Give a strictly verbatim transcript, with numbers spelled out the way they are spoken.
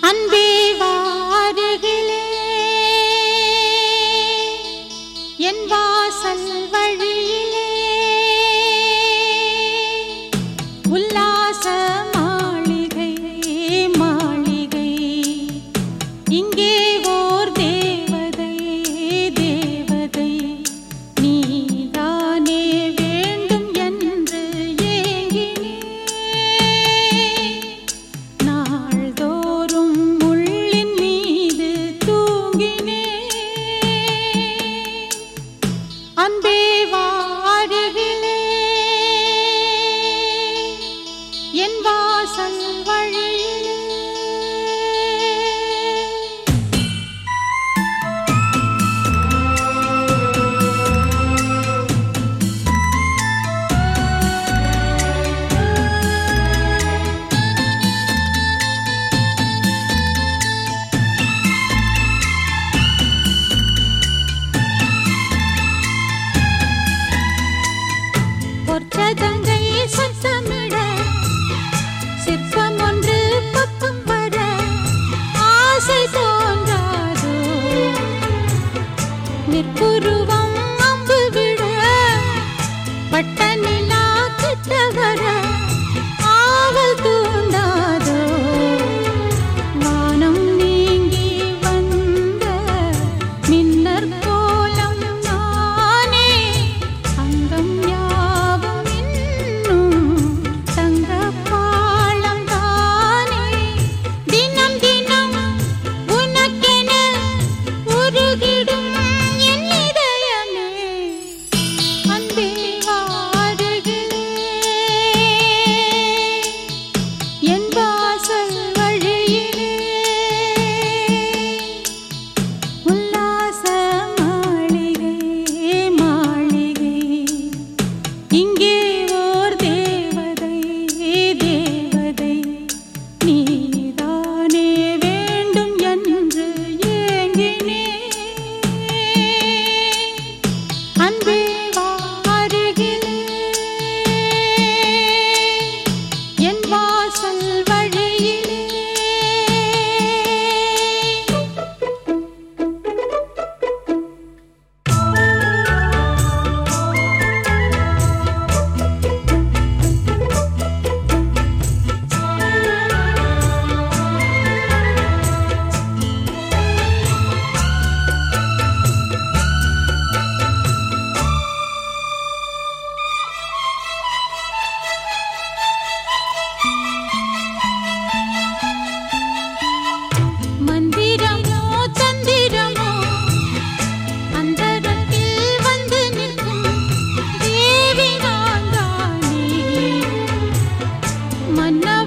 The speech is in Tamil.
அன்பே வாருகிலே என் வாசல் வழியிலே உல்லாச மாளிகை மாளிகை இங்கே ஓர் தேவதை தேவதை நீதானே வேண்டும் என்று ஏங்கினேன் நாள்தோறும் முள்ளின் மீது தூங்கினேன் அன்பே வாருகிலே என் வாசல் வழியிலே பொற்சதங்கை சத்தமிட சிற்பம் ஒன்று பக்கம் வர ஆசை தோன்றாதோ நிற்புருவம் அம்பு விட பட்ட நிலா கிட்ட வர ஆவல் தூண்டாதோ வானம் நீங்கி வந்த மின்னர் கோலம் நானே அங்கம் யாவும் இன்னும் தங்க பாலம் தானே தினம் தினம் உனக்கென உருகிடும் என் இதயமே அன்பே வாருகிலே என் வாசல் வழியிலே உல்லாச மாளிகை மாளிகை இங்கே ஓர் தேவதை தேவதை நீதானே வேண்டும் என்று ஏங்கினேன் அன்பே வாருகிலே என் வாசல் வழியிலே மந்திரமோ தந்திரமோ அந்தரத்தில் வந்து நிற்கும் தேவி நான் தானே மன்னா